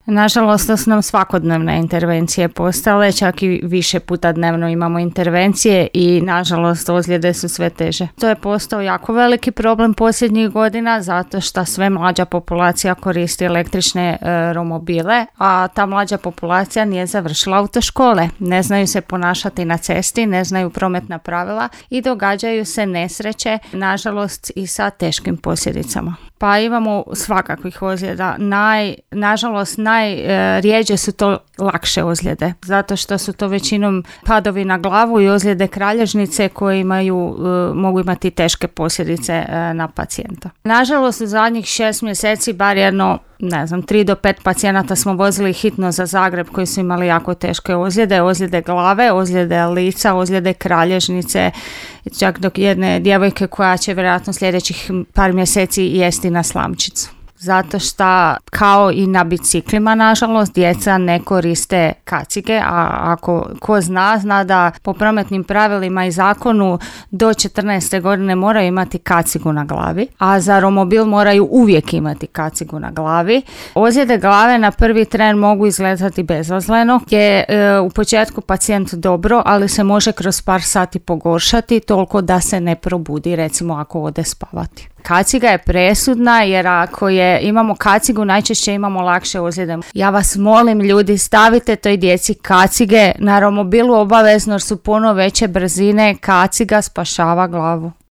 Nažalost, to su nam svakodnevne intervencije postale, čak i više puta dnevno imamo intervencije i nažalost ozljede su sve teže. To je postao jako veliki problem posljednjih godina zato što sve mlađa populacija koristi električne romobile, a ta mlađa populacija nije završila autoškole. Ne znaju se ponašati na cesti, ne znaju prometna pravila i događaju se nesreće, nažalost i sa teškim posljedicama. Pa imamo svakakvih ozljeda. Nažalost, najrijeđe su to lakše ozljede, zato što su to većinom padovi na glavu i ozljede kralježnice koje mogu imati teške posljedice na pacijenta. Nažalost, u zadnjih 6 mjeseci bar 3 do 5 pacijenata smo vozili hitno za Zagreb koji su imali jako teške ozljede glave, ozljede lica, ozljede kralježnice, čak do jedne djevojke koja će vjerojatno sljedećih par mjeseci jesti na slamčicu. Zato što, kao i na biciklima, nažalost, djeca ne koriste kacige, a ako ko zna da po prometnim pravilima i zakonu do 14. godine moraju imati kacigu na glavi, a za romobil moraju uvijek imati kacigu na glavi. Ozljede glave na prvi tren mogu izgledati bezazleno, je u početku pacijent dobro, ali se može kroz par sati pogoršati toliko da se ne probudi, recimo ako ode spavati. Kaciga je presudna jer ako imamo kacigu, najčešće imamo lakše ozljede. Ja vas molim, ljudi, stavite toj djeci kacige na romobilu obavezno jer su puno veće brzine, kaciga spašava glavu.